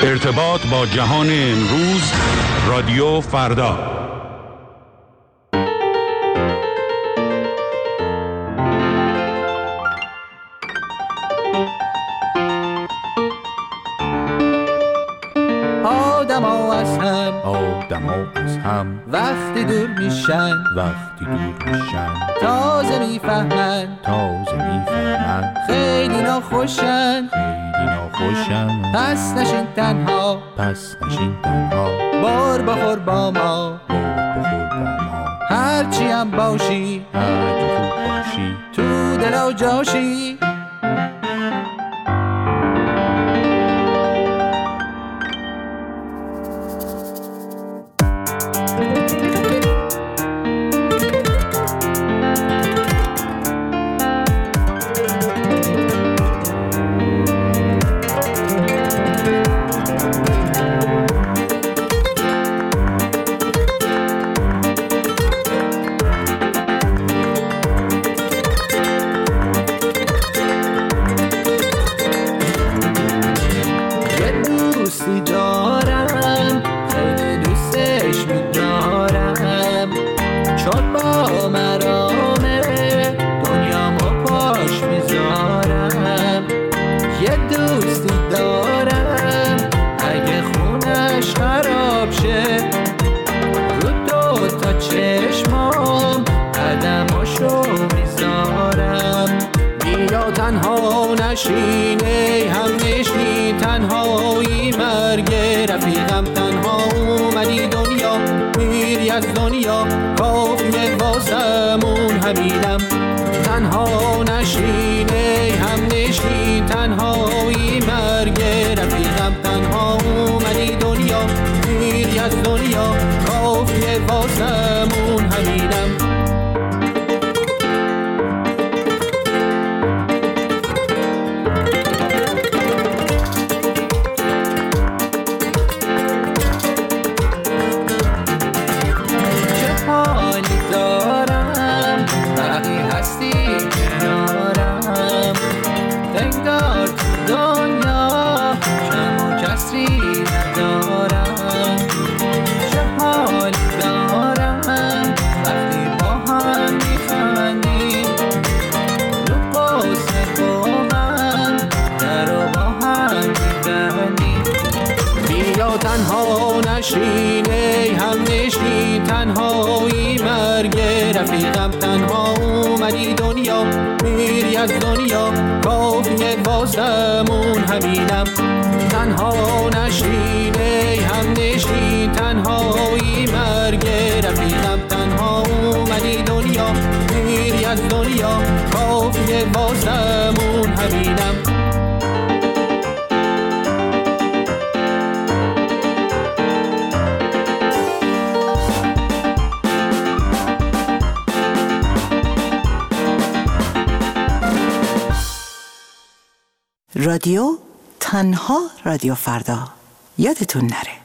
ارتباط با جهان امروز، رادیو فردا. آدما از هم وقتی دور میشن تازه میفهمن خیلی ناخوشن پس نشین تنها بار بخور با ما هرچی هم باشی تو دل و جاشی. نشینه هم نشین تنهایی مرگ رفیقم تنها اومدی دنیا میری از دنیا کافیه واسمون همینم تنها نشینه هم نشین تنهایی مرگ رفیقم تنها اومدی دنیا میری از دنیا کافیه واسمون همینم. نشینه هم نشین تنهایی مرگ رفیقم تنها اومدی دنیا میری از دنیا کافیه واسمون همینم تنها نشینه هم نشین تنهایی مرگ رفیقم تنها اومدی دنیا میری از دنیا کافیه واسمون همینم. رادیو تنها رادیو فردا یادتون نره.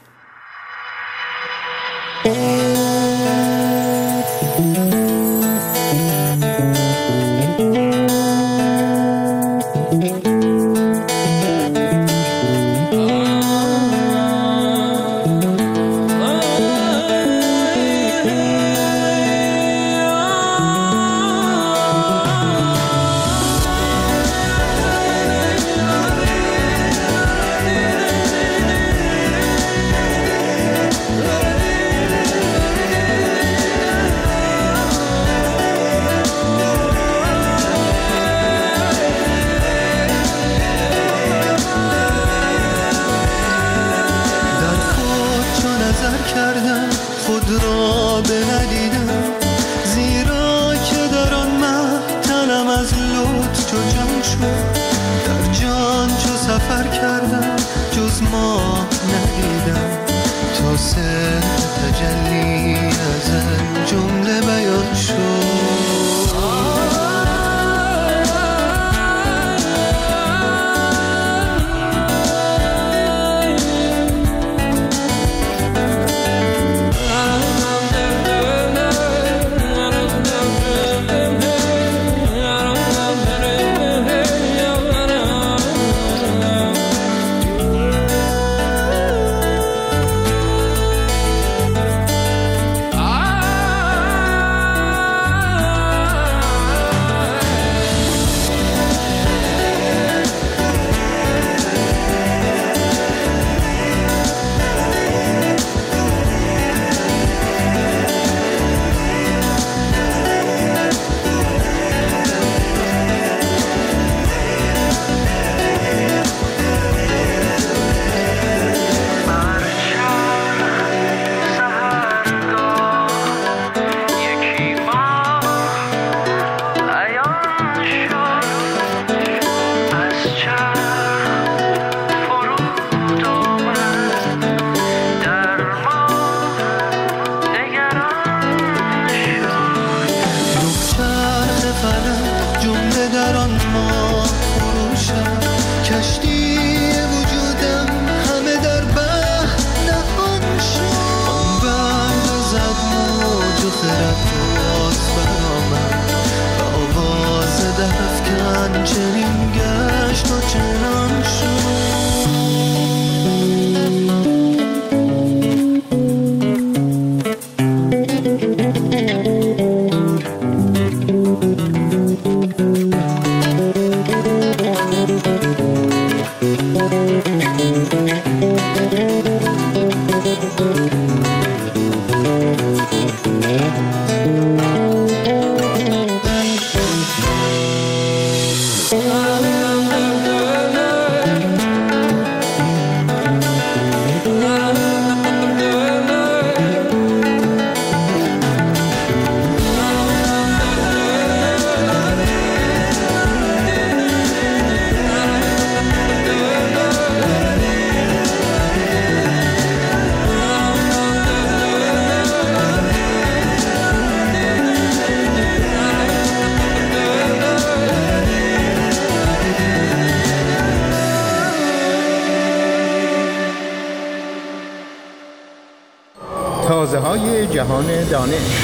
تازه‌های جهان دانش.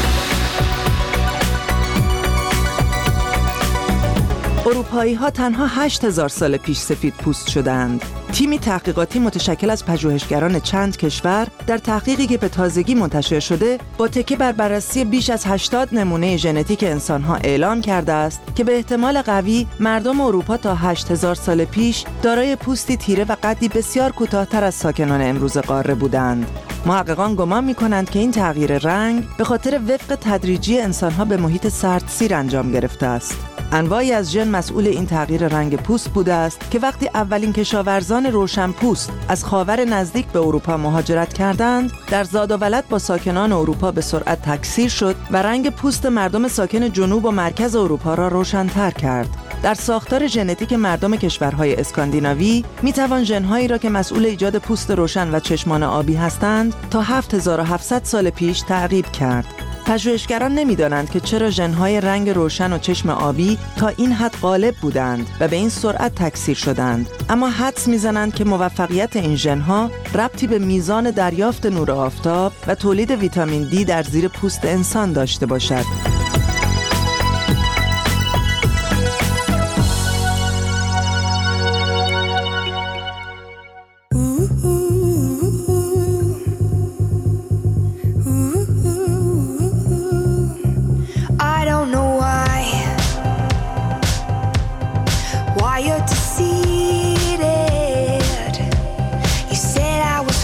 اروپایی‌ها تنها 8000 سال پیش سفید پوست شدند. تیمی تحقیقاتی متشکل از پژوهشگران چند کشور در تحقیقی که به تازگی منتشر شده با تکیه بر بررسی بیش از 80 نمونه ژنتیک انسان‌ها اعلام کرده است که به احتمال قوی مردم اروپا تا 8000 سال پیش دارای پوستی تیره و قدی بسیار کوتاه‌تر از ساکنان امروز قاره بودند. محققان گمان می‌کنند که این تغییر رنگ به خاطر وفق تدریجی انسان‌ها به محیط سردسیر انجام گرفته است. انواعی از ژن مسئول این تغییر رنگ پوست بوده است که وقتی اولین کشاورزان روشن پوست از خاور نزدیک به اروپا مهاجرت کردند، در زاد و ولد با ساکنان اروپا به سرعت تکثیر شد و رنگ پوست مردم ساکن جنوب و مرکز اروپا را روشن‌تر کرد. در ساختار ژنتیک مردم کشورهای اسکاندیناوی میتوان ژن‌هایی را که مسئول ایجاد پوست روشن و چشمان آبی هستند تا 7700 سال پیش تعقیب کرد. پژوهشگران نمی‌دانند که چرا ژن‌های رنگ روشن و چشم آبی تا این حد غالب بودند و به این سرعت تکثیر شدند، اما حدس می‌زنند که موفقیت این ژن‌ها ربطی به میزان دریافت نور آفتاب و تولید ویتامین دی در زیر پوست انسان داشته باشد.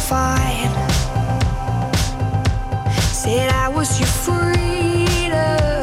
Said I was your freedom.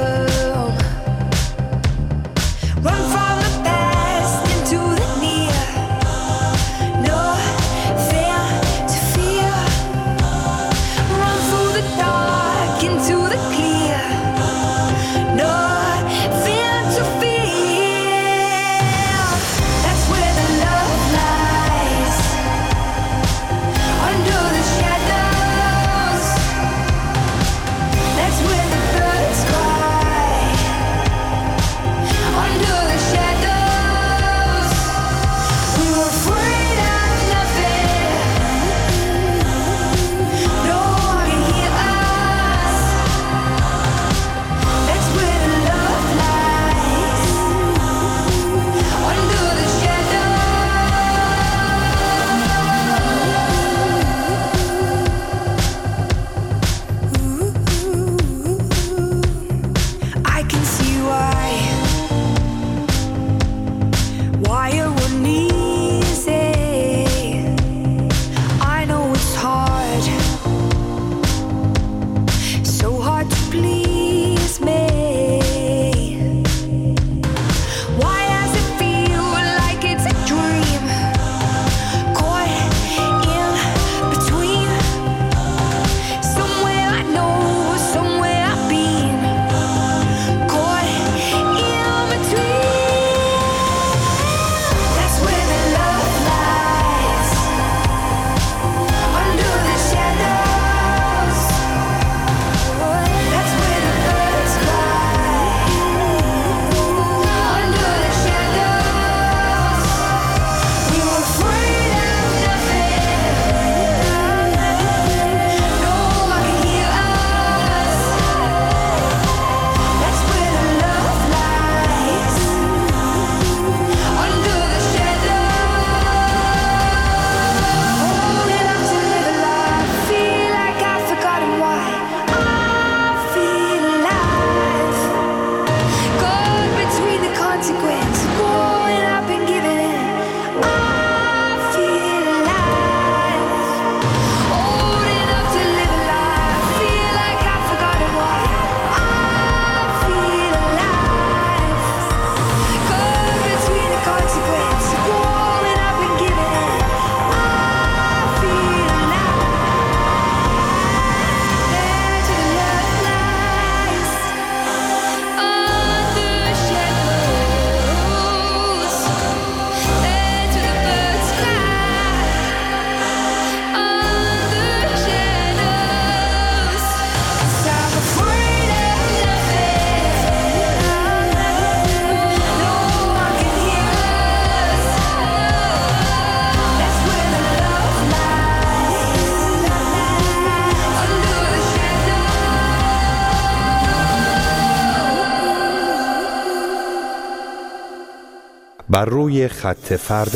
بر روی خط فردا.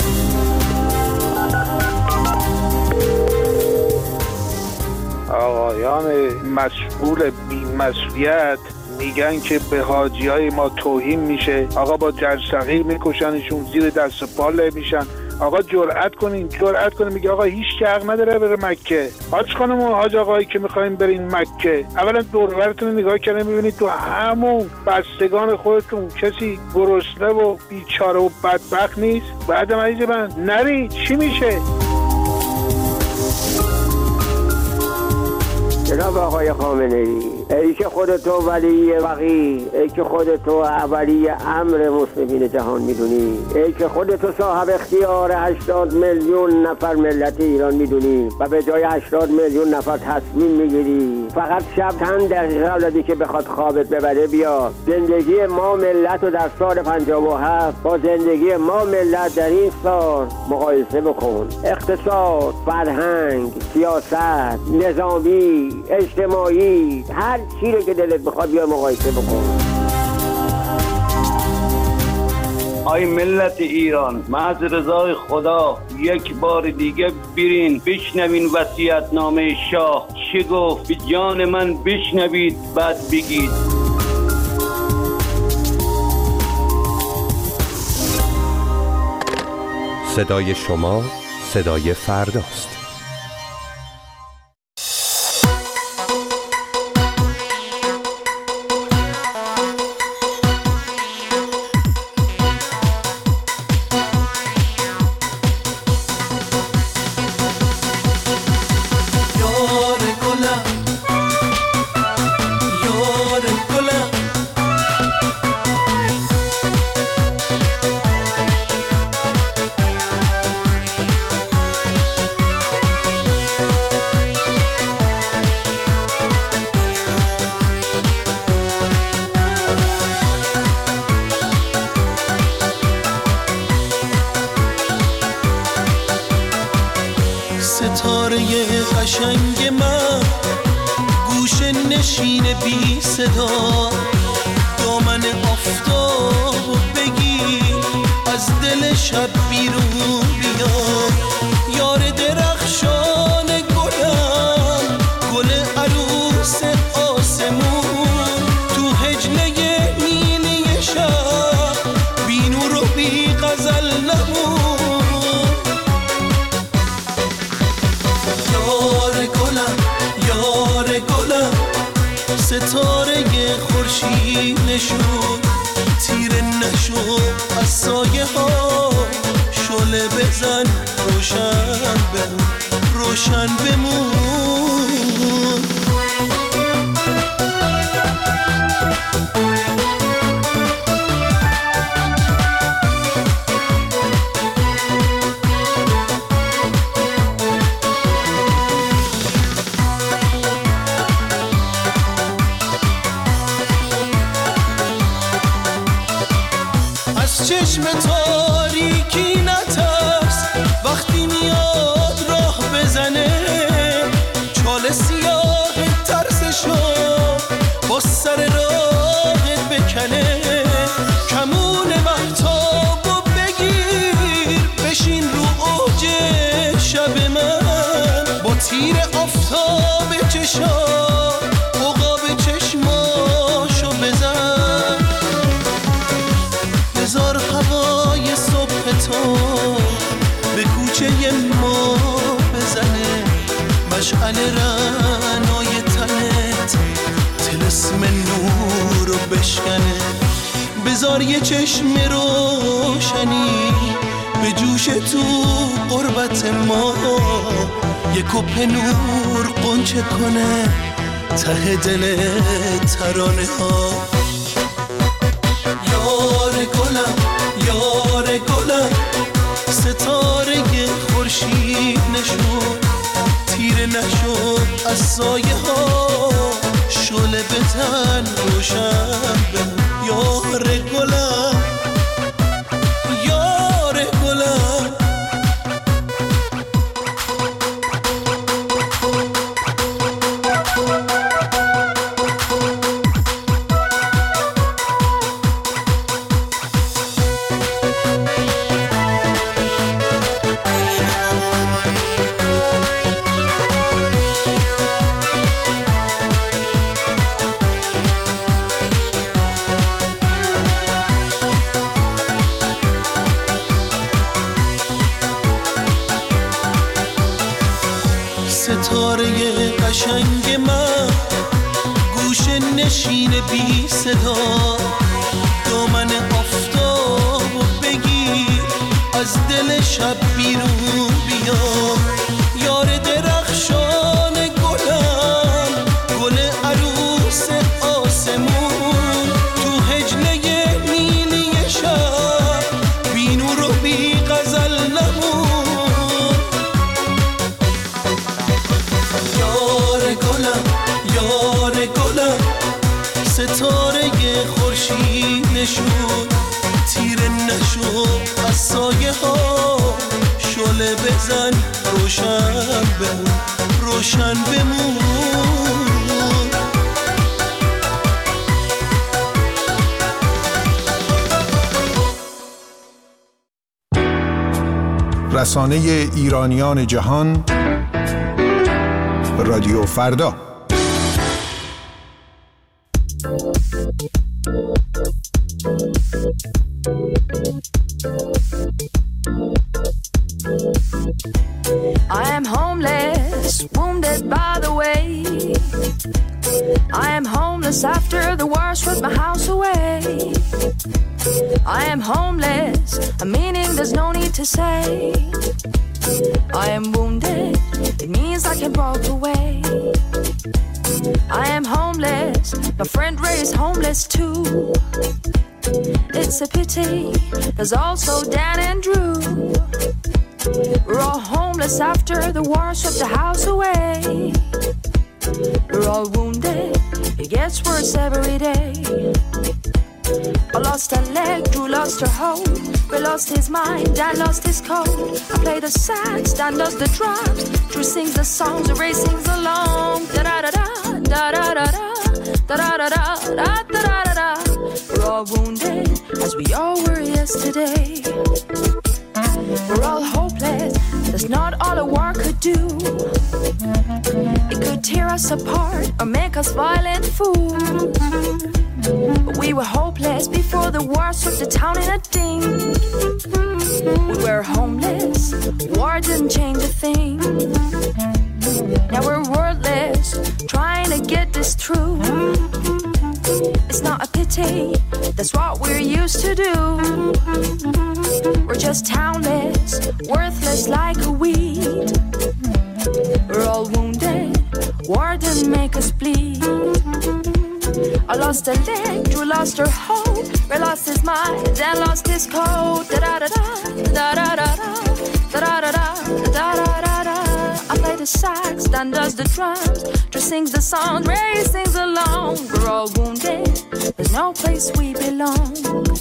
آقایان مسئول بی‌مسئولیت میگن که به حاجیای ما توهین میشه، آقا با جرثقیل میکشنشون، زیر دست و پا له میشن. آقا جرأت کنین میگه آقا هیچ که حق نداره بره مکه. حاج خانم و حاج آقایی که میخواین برین مکه، اولا دور و برتون نگاه کردین میبینید تو همون بستگان خودتون کسی گرسنه و بیچاره و بدبخت نیست؟ بعدم عزیز من نری چی میشه؟ جناب آقای خامنه‌ای، ای که خودتو ولی وقی، ای که خودتو اولی امر مسلمین جهان میدونی، ای که خودتو صاحب اختیار 80 میلیون نفر ملت ایران میدونی و به جای 80 میلیون نفر تصمیم میگیری فقط شب چند دقیقه قبل که بخواد خوابت ببره بیا زندگی ما ملت رو در سال 57 با زندگی ما ملت در این سال مقایسه بکن. اقتصاد، فرهنگ، سیاست، نظامی، اجتماعی، هر چی رو که دلت بخواد بیا مقایسه بکن. آی ملت ایران، محض رضای خدا یک بار دیگه برین بشنوین وصیت‌نامه شاه چه گفت. به جان من بشنوید بعد بگید. صدای شما صدای فرداست. ستاره قشنگ من، گوشه نشین بی صدا، دامن آفتاب بگیر از دل شب بیرون بیا. یار درخشان گلم، گل عروس آسمون، تو هجله نیلی شب بی نور و بی غزل نمون. ستاره خورشید نشون، تیره نشو از سایه ها، شعله بزن روشن بمون. چشم تاریکی نترس، وقتی میاد راه بزنه، چاله سیاه ترسشو با سر راهت بکنه. کمون مهتابو بگیر بشین رو اوج شب من، با تیر آفتاب چشا عقاب چشماشو بزن. بذار هوای صبح تو به کوچه ما بزنه، مشعل رعنای تنت طلسم نور رو بشکنه. بذار یه چشم روشنی به جوش تو قربت ما، یه کپ نور قنچه کنه ته دل ترانه ها. یار گلم، ستاره خورشید نشون، تیره نشو از سایه ها، شعله بزن روشن بمون. یار گلم، یار گلم. ستاره قشنگ من، گوشه نشین بی صدا، دامن آفتابو بگیر از دل شب بیرون بیا. یار درخشان گلم، گل عروس آسمون، تو هجله نیلی شب بی نور و بی غزل نمون. یار گلم یار گلم، ستاره خورشید نشون، تیره نشو از سایه ها، شعله بزن روشن بمون، روشن بمون. رسانه ایرانیان جهان، رادیو فردا. I am homeless, wounded by the way. I am homeless after the war stripped my house away. I am homeless, a meaning there's no need to say. I am wounded, it means I can walk away. I am homeless, my friend Ray is homeless too. It's a pity, there's also Dan and Drew. We're all homeless after the war stripped the house away. We're all wounded, it gets worse every day. I lost a leg, Drew lost her hope. Ray lost his mind, Dan lost his code. I play the sax, Dan does the drums. Drew sings the songs, Ray sings along. Da-da-da-da, da-da-da-da, da-da-da-da, da-da-da-da. We're all wounded, as we all were yesterday. We're all hopeless, that's not all a war could do. It could tear us apart or make us violent fools. But we were hopeless before the war struck the town in a ding. We were homeless, war didn't change a thing. Now we're wordless, trying to get this through. It's not a pity, that's what we're used to do. We're just townless, worthless like a weed. We're all wounded, war didn't make us bleed. I lost a leg, Drew lost her hope. Ray lost his mind, Dan lost his code. Da-da-da-da, da-da-da-da, da-da-da-da, da-da-da-da. I play the sax, Dan does the drums. Drew sings the songs, Ray sings along. We're all wounded, there's no place we belong.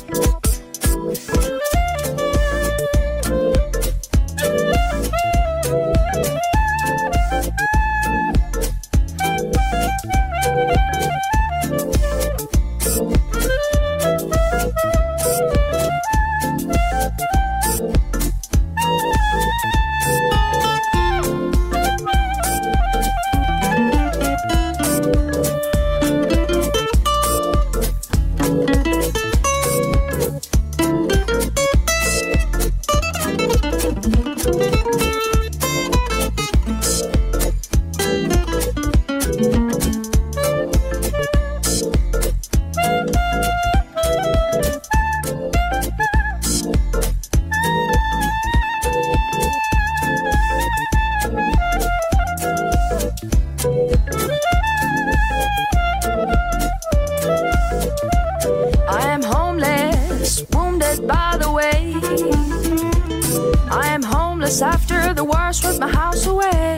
After the war stripped my house away.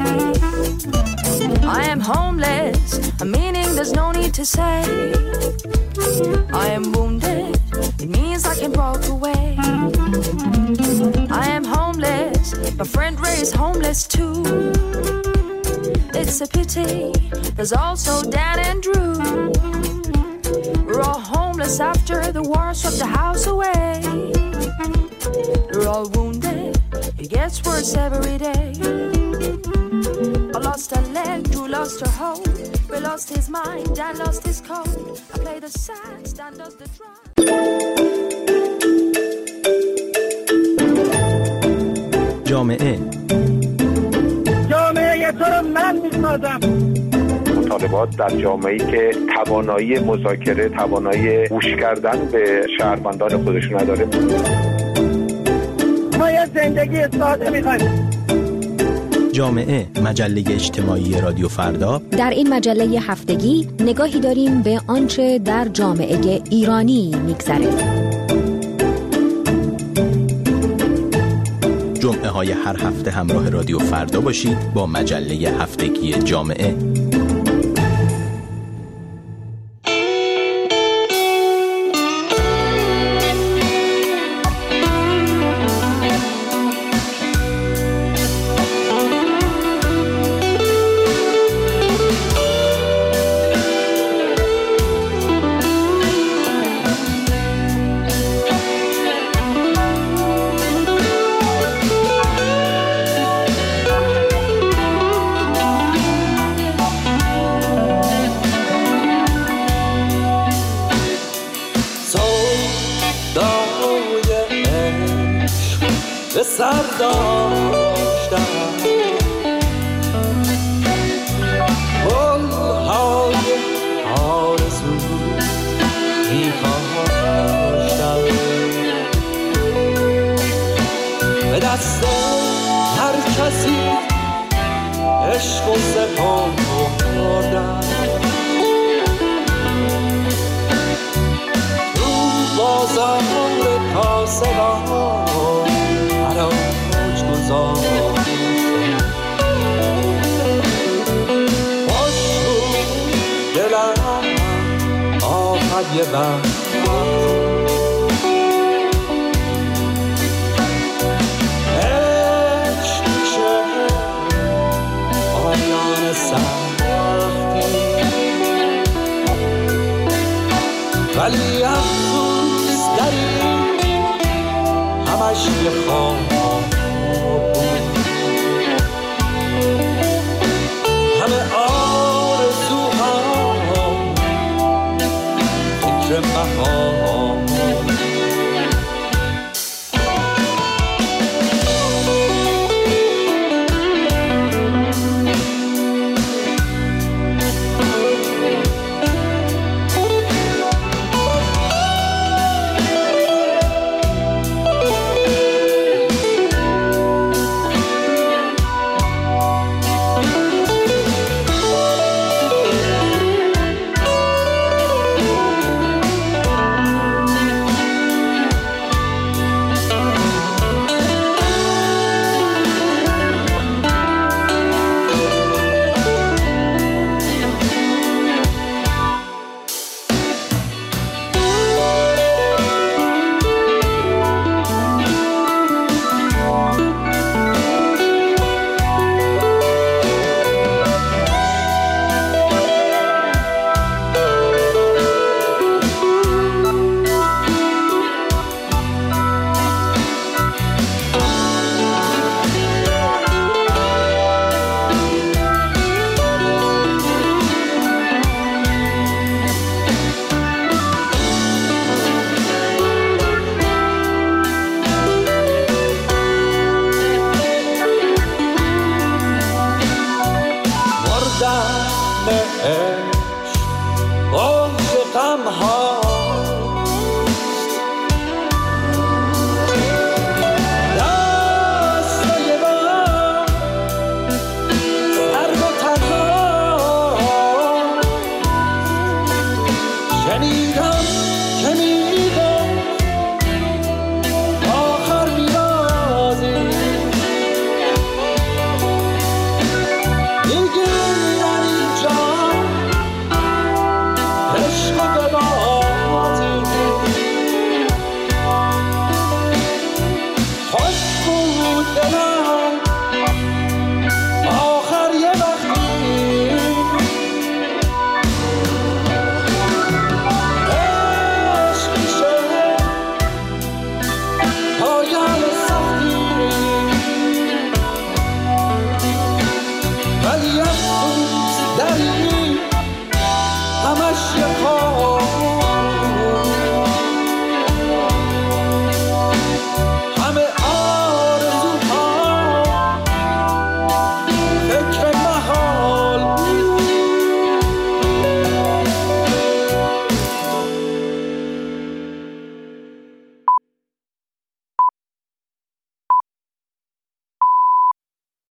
I am homeless, a meaning there's no need to say. I am wounded, it means I can walk away. I am homeless, my friend Ray is homeless too. It's a pity, there's also Dan and Drew. We're all homeless after the war stripped the house away. We're all wounded, it gets worse every day. I lost a leg, Drew lost her hope. Ray lost his mind, Dan lost his code. I play the sax, Dan does the drum. جامعه تو رو من میسازم. مطالبات در جامعه‌ای که توانایی مذاکره، توانایی گوش کردن به شهروندان خودشون نداره. ما یه زندگی ساده میخوایم. جامعه، مجله اجتماعی رادیو فردا. در این مجله هفتگی نگاهی داریم به آنچه در جامعه ایرانی میگذره. جمعه های هر هفته همراه رادیو فردا باشید با مجله هفتگی جامعه. یه وقت